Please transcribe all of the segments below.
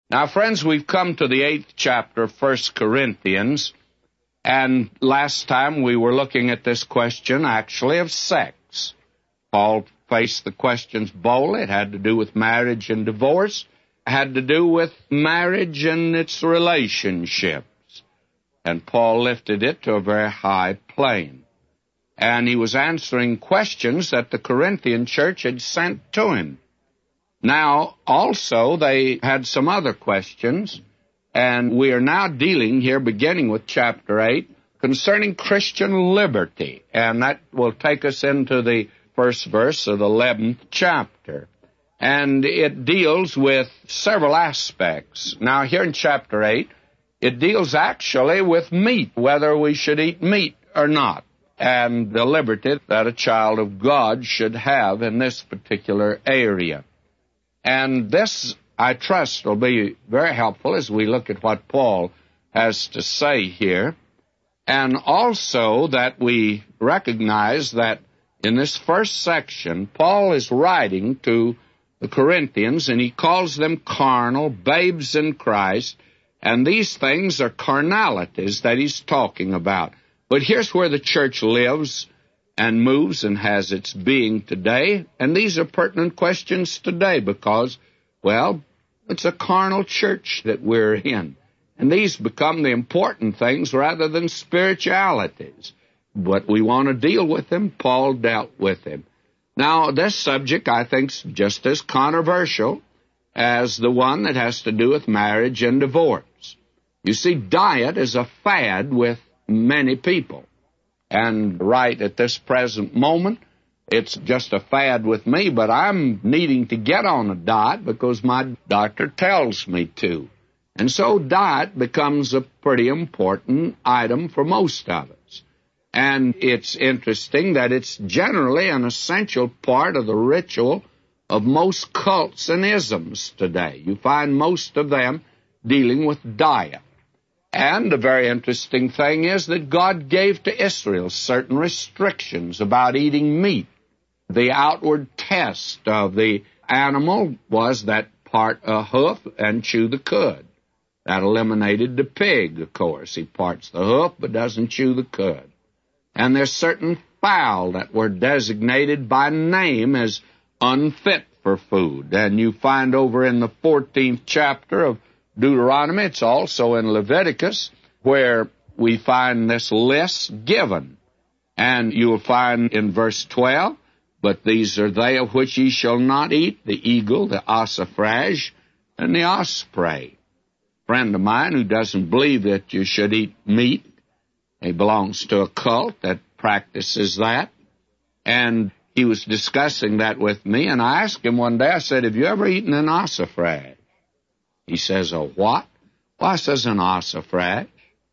Now, friends, we've come to the 8th chapter of 1 Corinthians, and last time we were looking at this question, actually, of sex. Paul faced the questions boldly. It had to do with marriage and divorce. It had to do with marriage and its relationships. And Paul lifted it to a very high plane. And he was answering questions that the Corinthian church had sent to him. Now, also, they had some other questions, and we are now dealing here, beginning with chapter 8, concerning Christian liberty. And that will take us into the first verse of the 11th chapter. And it deals with several aspects. Now, here in chapter 8, it deals actually with meat, whether we should eat meat or not, and the liberty that a child of God should have in this particular area. And this, I trust, will be very helpful as we look at what Paul has to say here. And also that we recognize that in this first section, Paul is writing to the Corinthians, and he calls them carnal, babes in Christ, and these things are carnalities that he's talking about. But here's where the church lives and moves and has its being today, and these are pertinent questions today because, well, it's a carnal church that we're in, and these become the important things rather than spiritualities. But we want to deal with them. Paul dealt with them. Now, this subject, I think, is just as controversial as the one that has to do with marriage and divorce. You see, diet is a fad with many people. And right at this present moment, it's just a fad with me, but I'm needing to get on a diet because my doctor tells me to. And so diet becomes a pretty important item for most of us. And it's interesting that it's generally an essential part of the ritual of most cults and isms today. You find most of them dealing with diet. And the very interesting thing is that God gave to Israel certain restrictions about eating meat. The outward test of the animal was that part a hoof and chew the cud. That eliminated the pig, of course. He parts the hoof but doesn't chew the cud. And there's certain fowl that were designated by name as unfit for food. And you find over in the 14th chapter of Deuteronomy, it's also in Leviticus, where we find this list given. And you'll find in verse 12, but these are they of which ye shall not eat, the eagle, the ossifrage, and the osprey. A friend of mine who doesn't believe that you should eat meat, he belongs to a cult that practices that, and he was discussing that with me, and I asked him one day, I said, have you ever eaten an ossifrage? He says, a what? Well, I says, an ossifrage.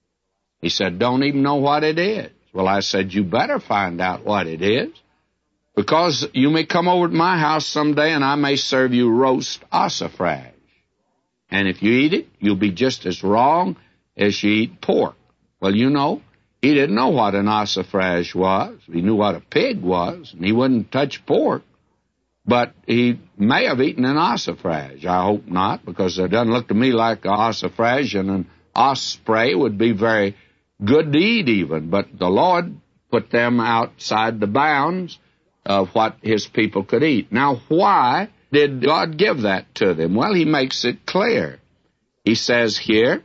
He said, don't even know what it is. Well, I said, you better find out what it is, because you may come over to my house someday and I may serve you roast ossifrage. And if you eat it, you'll be just as wrong as you eat pork. Well, you know, he didn't know what an ossifrage was. He knew what a pig was, and he wouldn't touch pork. But he may have eaten an ossifrage. I hope not, because it doesn't look to me like an ossifrage, and an osprey would be very good to eat even. But the Lord put them outside the bounds of what his people could eat. Now, why did God give that to them? Well, he makes it clear. He says here,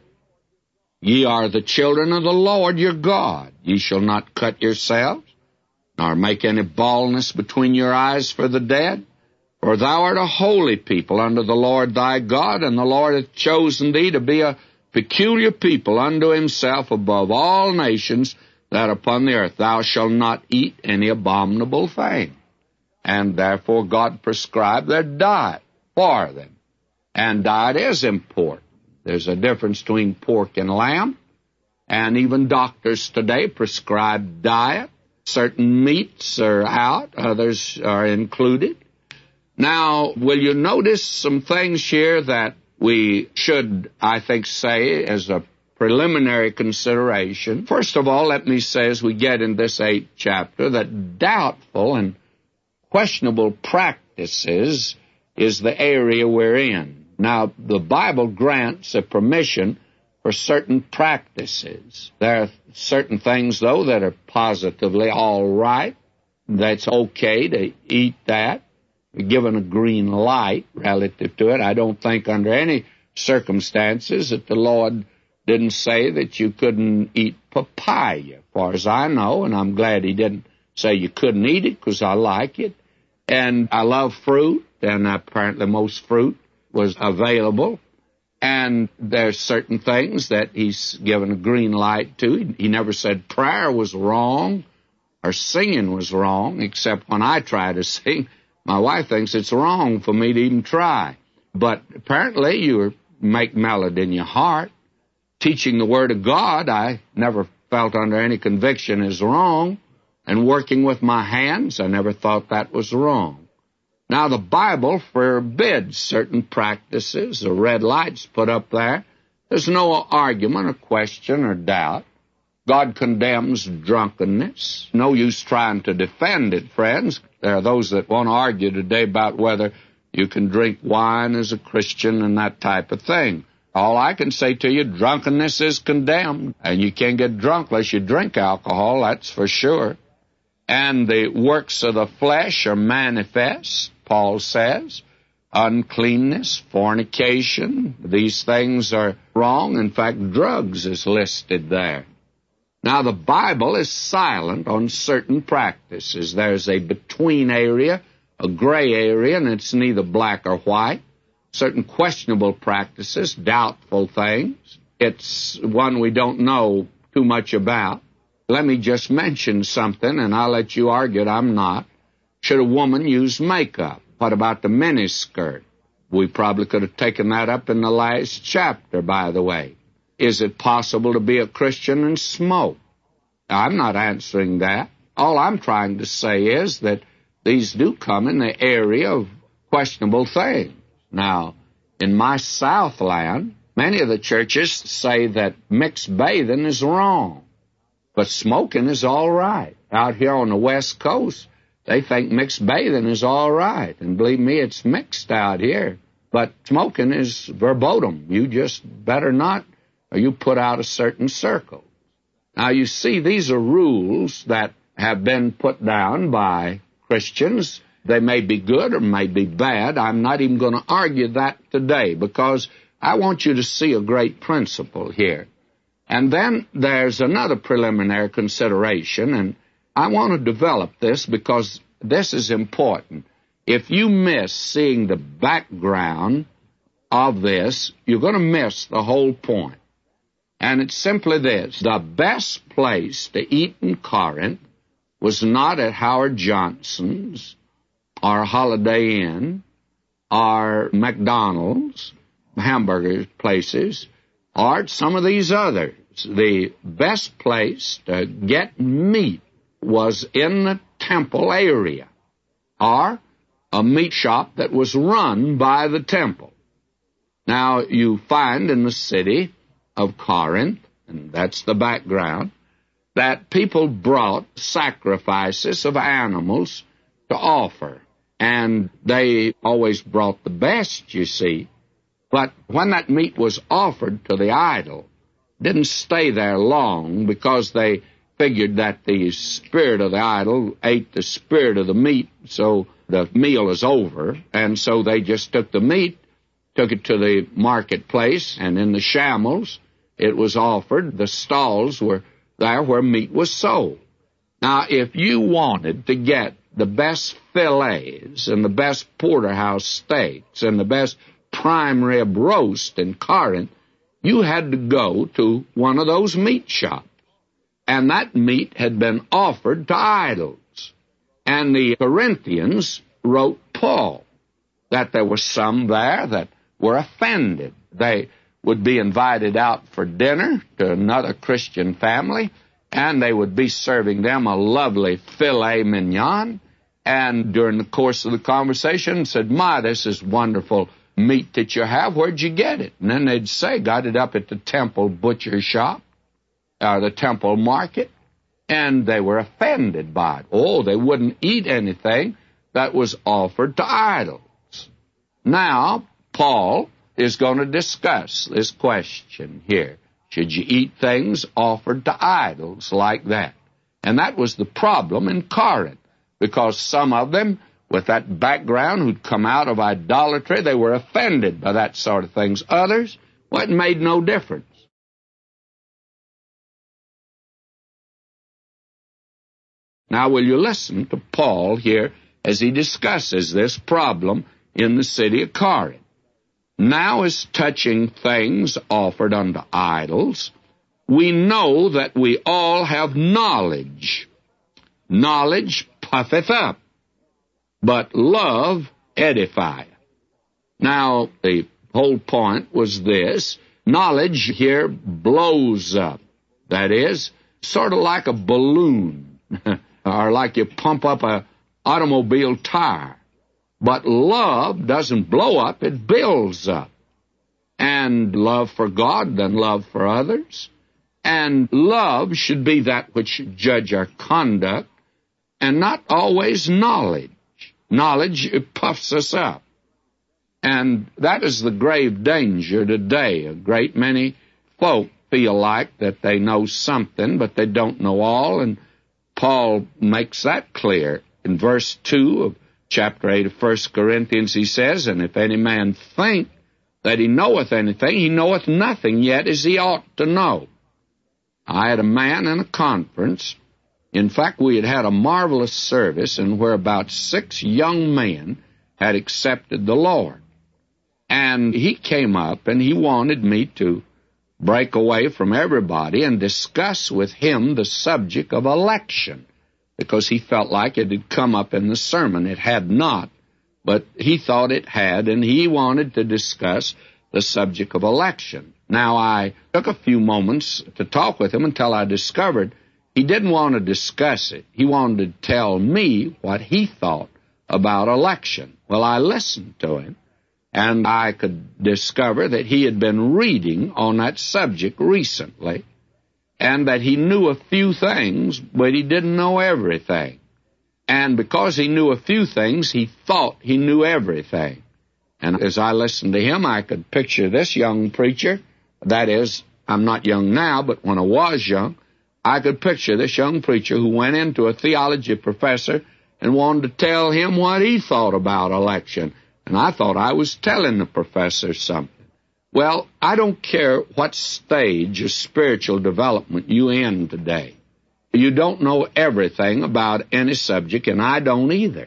ye are the children of the Lord your God. Ye shall not cut yourselves, nor make any baldness between your eyes for the dead. For thou art a holy people unto the Lord thy God, and the Lord hath chosen thee to be a peculiar people unto himself above all nations that are upon the earth. Thou shalt not eat any abominable thing. And therefore God prescribed their diet for them. And diet is important. There's a difference between pork and lamb, and even doctors today prescribe diet. Certain meats are out, others are included. Now, will you notice some things here that we should, I think, say as a preliminary consideration? First of all, let me say as we get in this 8th chapter that doubtful and questionable practices is the area we're in. Now, the Bible grants a permission for certain practices. There are certain things, though, that are positively all right. That's okay to eat that. We're given a green light relative to it. I don't think under any circumstances that the Lord didn't say that you couldn't eat papaya, as far as I know, and I'm glad He didn't say you couldn't eat it, because I like it. And I love fruit, and apparently most fruit was available. And there's certain things that He's given a green light to. He never said prayer was wrong or singing was wrong, except when I try to sing. My wife thinks it's wrong for me to even try. But apparently you make melody in your heart. Teaching the Word of God, I never felt under any conviction is wrong. And working with my hands, I never thought that was wrong. Now, the Bible forbids certain practices. The red light's put up there. There's no argument or question or doubt. God condemns drunkenness. No use trying to defend it, friends. There are those that want to argue today about whether you can drink wine as a Christian and that type of thing. All I can say to you, drunkenness is condemned, and you can't get drunk unless you drink alcohol, that's for sure. And the works of the flesh are manifest, Paul says. Uncleanness, fornication, these things are wrong. In fact, drugs is listed there. Now, the Bible is silent on certain practices. There's a between area, a gray area, and it's neither black or white. Certain questionable practices, doubtful things. It's one we don't know too much about. Let me just mention something, and I'll let you argue it. I'm not. Should a woman use makeup? What about the miniskirt? We probably could have taken that up in the last chapter, by the way. Is it possible to be a Christian and smoke? I'm not answering that. All I'm trying to say is that these do come in the area of questionable things. Now, in my Southland, many of the churches say that mixed bathing is wrong, but smoking is all right. Out here on the West Coast, they think mixed bathing is all right. And believe me, it's mixed out here. But smoking is verboten. You just better not, or you put out a certain circle. Now, you see, these are rules that have been put down by Christians. They may be good or may be bad. I'm not even going to argue that today, because I want you to see a great principle here. And then there's another preliminary consideration, and I want to develop this because this is important. If you miss seeing the background of this, you're going to miss the whole point. And it's simply this: the best place to eat in Corinth was not at Howard Johnson's or Holiday Inn or McDonald's, hamburger places, or at some of these others. The best place to get meat was in the temple area, or a meat shop that was run by the temple. Now, you find in the city of Corinth, and that's the background, that people brought sacrifices of animals to offer. And they always brought the best, you see. But when that meat was offered to the idol, it didn't stay there long, because they figured that the spirit of the idol ate the spirit of the meat, so the meal is over. And so they just took the meat, took it to the marketplace, and in the shambles it was offered. The stalls were there where meat was sold. Now, if you wanted to get the best fillets and the best porterhouse steaks and the best prime rib roast in Corinth, you had to go to one of those meat shops. And that meat had been offered to idols. And the Corinthians wrote Paul that there were some there that were offended. They would be invited out for dinner to another Christian family, and they would be serving them a lovely filet mignon. And during the course of the conversation, said, "My, this is wonderful meat that you have. Where'd you get it?" And then they'd say, "Got it up at the temple butcher shop, or the temple market." And they were offended by it. Oh, they wouldn't eat anything that was offered to idols. Now, Paul is going to discuss this question here. Should you eat things offered to idols like that? And that was the problem in Corinth, because some of them, with that background who'd come out of idolatry, they were offended by that sort of things. Others, well, it made no difference. Now, will you listen to Paul here as he discusses this problem in the city of Corinth? Now, as touching things offered unto idols, we know that we all have knowledge. Knowledge puffeth up, but love edifieth. Now, the whole point was this. Knowledge here blows up. That is, sort of like a balloon, or like you pump up an automobile tire. But love doesn't blow up, it builds up. And love for God, then love for others. And love should be that which should judge our conduct, and not always knowledge. Knowledge, it puffs us up. And that is the grave danger today. A great many folk feel like that they know something, but they don't know all, and Paul makes that clear. In verse 2 of chapter 8 of 1 Corinthians, he says, And if any man think that he knoweth anything, he knoweth nothing yet as he ought to know. I had a man in a conference. In fact, we had a marvelous service, and where about 6 young men had accepted the Lord. And he came up, and he wanted me to break away from everybody and discuss with him the subject of election, because he felt like it had come up in the sermon. It had not, but he thought it had, and he wanted to discuss the subject of election. Now, I took a few moments to talk with him until I discovered he didn't want to discuss it. He wanted to tell me what he thought about election. Well, I listened to him, and I could discover that he had been reading on that subject recently, and that he knew a few things, but he didn't know everything. And because he knew a few things, he thought he knew everything. And as I listened to him, I could picture this young preacher. That is, I'm not young now, but when I was young, I could picture this young preacher who went into a theology professor and wanted to tell him what he thought about election. And I thought I was telling the professor something. Well, I don't care what stage of spiritual development you're in today. You don't know everything about any subject, and I don't either.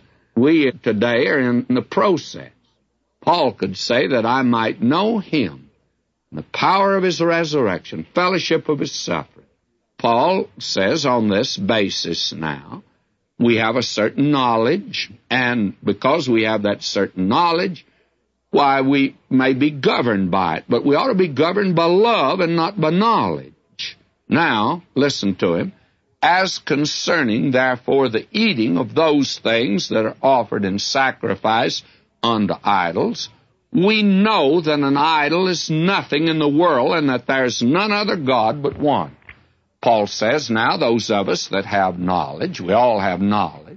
We today are in the process. Paul could say that I might know him, the power of his resurrection, fellowship of his suffering. Paul says on this basis now, we have a certain knowledge, and because we have that certain knowledge, why, we may be governed by it, but we ought to be governed by love and not by knowledge. Now, listen to him. As concerning, therefore, the eating of those things that are offered in sacrifice unto idols, we know that an idol is nothing in the world, and that there's none other God but one. Paul says, now those of us that have knowledge, we all have knowledge,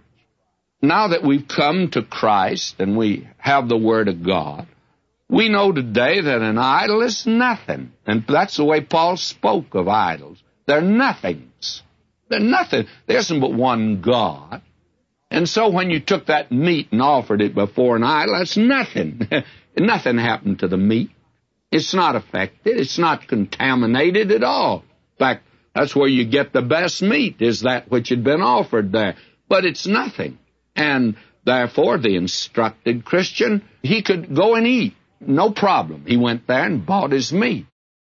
now that we've come to Christ and we have the Word of God, we know today that an idol is nothing. And that's the way Paul spoke of idols. They're nothings. They're nothing. There isn't but one God. And so when you took that meat and offered it before an idol, that's nothing. Nothing happened to the meat. It's not affected. It's not contaminated at all. In fact, that's where you get the best meat, is that which had been offered there. But it's nothing. And therefore, the instructed Christian, he could go and eat. No problem. He went there and bought his meat.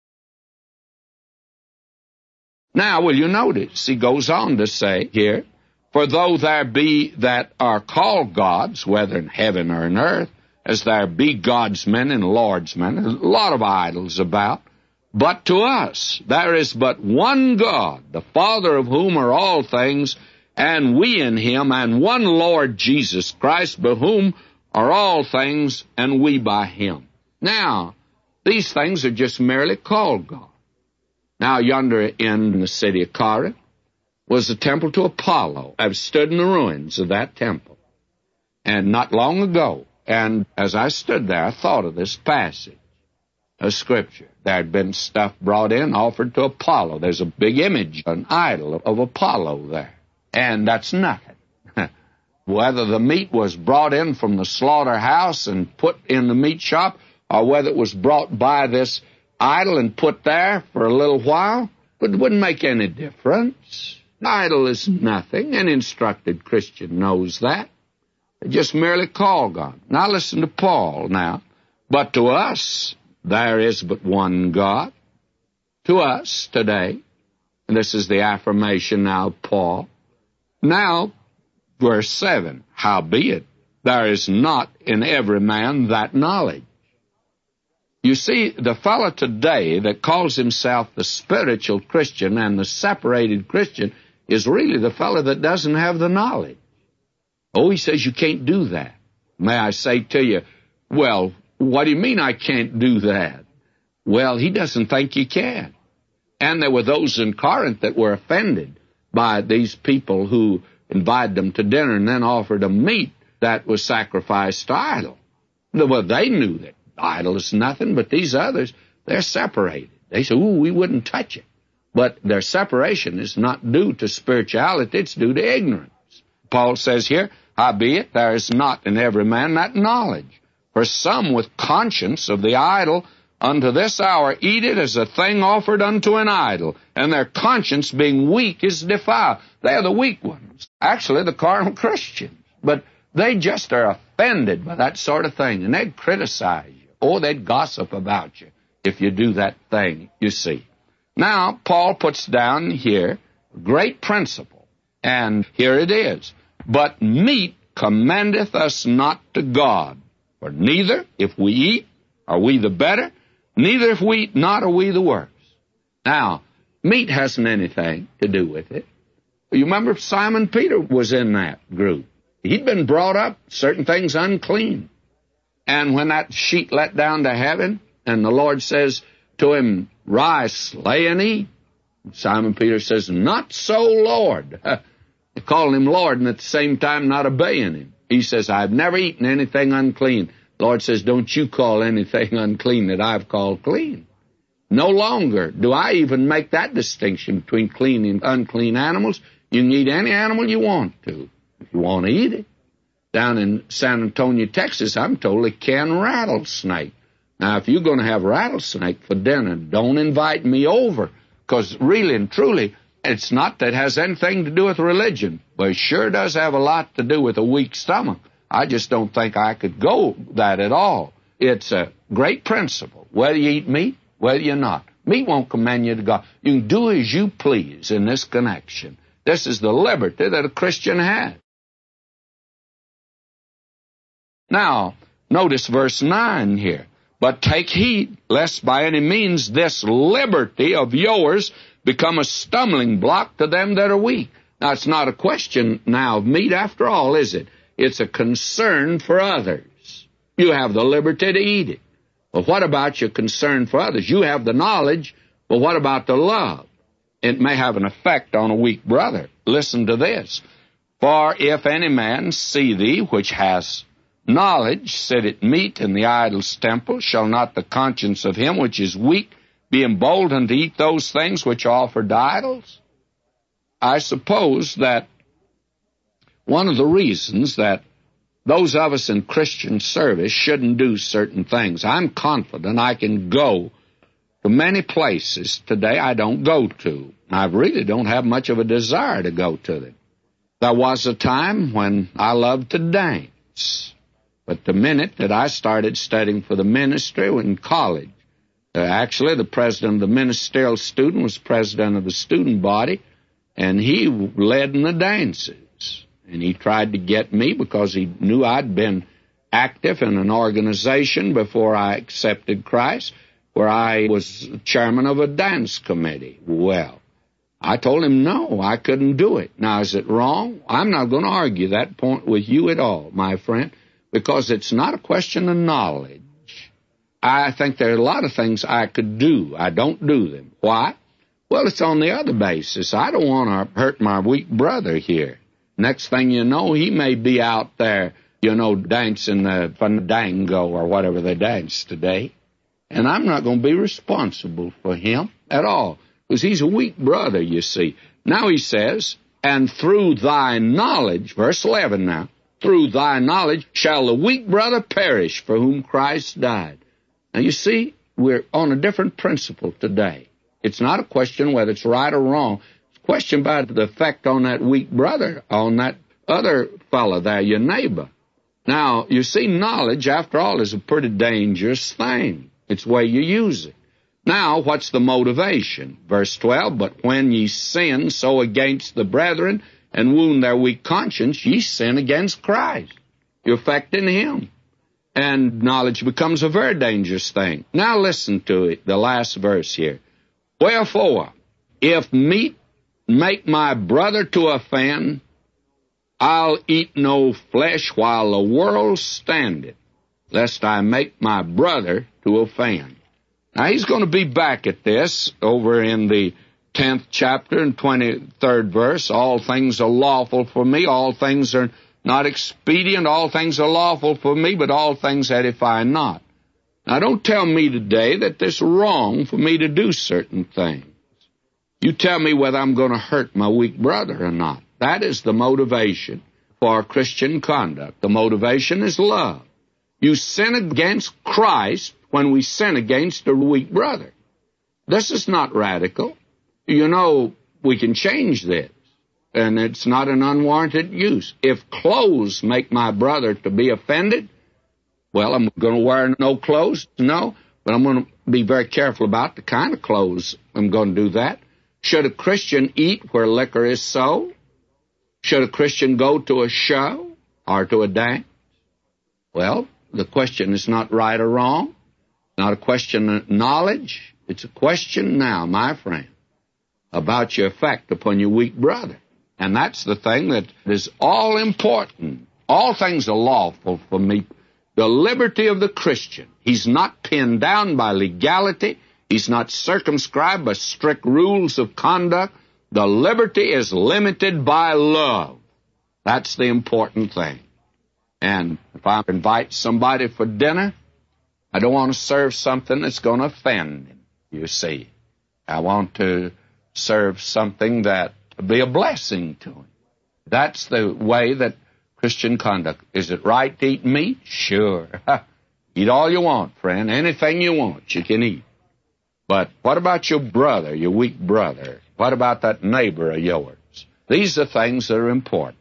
Now, will you notice, he goes on to say here, For though there be that are called gods, whether in heaven or in earth, as there be God's men and Lord's men, there's a lot of idols about, but to us there is but one God, the Father of whom are all things, and we in him, and one Lord Jesus Christ, by whom are all things, and we by him. Now, these things are just merely called God. Now, yonder in the city of Corinth was the temple to Apollo. I've stood in the ruins of that temple. And not long ago, And as I stood there, I thought of this passage of Scripture. There had been stuff brought in, offered to Apollo. There's a big image, an idol of Apollo there. And that's nothing. Whether the meat was brought in from the slaughterhouse and put in the meat shop, or whether it was brought by this idol and put there for a little while, it wouldn't make any difference. An idol is nothing. An instructed Christian knows that. They just merely call God. Now listen to Paul now. But to us, there is but one God. To us today, and this is the affirmation now of Paul. Now, verse 7, howbeit, there is not in every man that knowledge. You see, the fellow today that calls himself the spiritual Christian and the separated Christian is really the fellow that doesn't have the knowledge. Oh, he says you can't do that. May I say to you, well, what do you mean I can't do that? Well, he doesn't think you can. And there were those in Corinth that were offended by these people who invited them to dinner and then offered them meat that was sacrificed to idol. Well, they knew that idol is nothing, but these others, they're separated. They say, ooh, we wouldn't touch it. But their separation is not due to spirituality, it's due to ignorance. Paul says here, howbeit, there is not in every man that knowledge. For some with conscience of the idol unto this hour eat it as a thing offered unto an idol, and their conscience being weak is defiled. They're the weak ones. Actually, the carnal Christians. But they just are offended by that sort of thing, and they'd criticize you. Or they'd gossip about you if you do that thing, you see. Now, Paul puts down here a great principle, and here it is. But meat commendeth us not to God. For neither, if we eat, are we the better, neither if we eat not, are we the worse. Now, meat hasn't anything to do with it. You remember Simon Peter was in that group. He'd been brought up certain things unclean. And when that sheet let down to heaven, and the Lord says to him, rise, slay and eat, Simon Peter says, not so, Lord. They called him Lord, and at the same time not obeying him. He says, I've never eaten anything unclean. The Lord says, don't you call anything unclean that I've called clean. No longer do I even make that distinction between clean and unclean animals. You can eat any animal you want to, if you want to eat it. Down in San Antonio, Texas, I'm told they can rattlesnake. Now, if you're going to have rattlesnake for dinner, don't invite me over, because really and truly, it's not that it has anything to do with religion, but it sure does have a lot to do with a weak stomach. I just don't think I could go that at all. It's a great principle, whether you eat meat, whether you're not. Meat won't commend you to God. You can do as you please in this connection. This is the liberty that a Christian has. Now, notice verse 9 here. But take heed, lest by any means this liberty of yours become a stumbling block to them that are weak. Now, it's not a question now of meat after all, is it? It's a concern for others. You have the liberty to eat it. But what about your concern for others? You have the knowledge, but what about the love? It may have an effect on a weak brother. Listen to this. For if any man see thee, which has knowledge, sit at meat in the idol's temple, shall not the conscience of him which is weak be emboldened to eat those things which are offered to idols? I suppose that one of the reasons that those of us in Christian service shouldn't do certain things, I'm confident I can go to many places today I don't go to. I really don't have much of a desire to go to them. There was a time when I loved to dance. But the minute that I started studying for the ministry in college, actually the president of the ministerial student was president of the student body, and he led in the dances. And he tried to get me because he knew I'd been active in an organization before I accepted Christ, where I was chairman of a dance committee. Well, I told him no, I couldn't do it. Now, is it wrong? I'm not going to argue that point with you at all, my friend, because it's not a question of knowledge. I think there are a lot of things I could do. I don't do them. Why? Well, it's on the other basis. I don't want to hurt my weak brother here. Next thing you know, he may be out there dancing the fandango or whatever they dance today. And I'm not going to be responsible for him at all, because he's a weak brother, you see. Now he says, and through thy knowledge, verse 11 now, through thy knowledge shall the weak brother perish for whom Christ died. Now you see, we're on a different principle today. It's not a question whether it's right or wrong. It's a question about the effect on that weak brother, on that other fellow there, your neighbor. Now, you see, knowledge, after all, is a pretty dangerous thing. It's the way you use it. Now, what's the motivation? Verse 12, but when ye sin so against the brethren and wound their weak conscience, ye sin against Christ. You're affecting him. And knowledge becomes a very dangerous thing. Now listen to it, the last verse here. Wherefore, if meat make my brother to offend, I'll eat no flesh while the world standeth, lest I make my brother to offend. Now, he's going to be back at this over in the 10th chapter and 23rd verse. All things are lawful for me, all things are not expedient, all things are lawful for me, but all things edify not. Now, don't tell me today that it's wrong for me to do certain things. You tell me whether I'm going to hurt my weak brother or not. That is the motivation for Christian conduct. The motivation is love. You sin against Christ when we sin against a weak brother. This is not radical. We can change this, and it's not an unwarranted use. If clothes make my brother to be offended, well, I'm going to wear no clothes? No, but I'm going to be very careful about the kind of clothes I'm going to do that. Should a Christian eat where liquor is sold? Should a Christian go to a show or to a dance? Well, the question is not right or wrong, not a question of knowledge. It's a question now, my friend, about your effect upon your weak brother. And that's the thing that is all important. All things are lawful for me. The liberty of the Christian. He's not pinned down by legality. He's not circumscribed by strict rules of conduct. The liberty is limited by love. That's the important thing. And if I invite somebody for dinner, I don't want to serve something that's going to offend him, you see. I want to serve something that will be a blessing to him. That's the way that Christian conduct. Is it right to eat meat? Sure. Eat all you want, friend. Anything you want, you can eat. But what about your brother, your weak brother? What about that neighbor of yours? These are things that are important.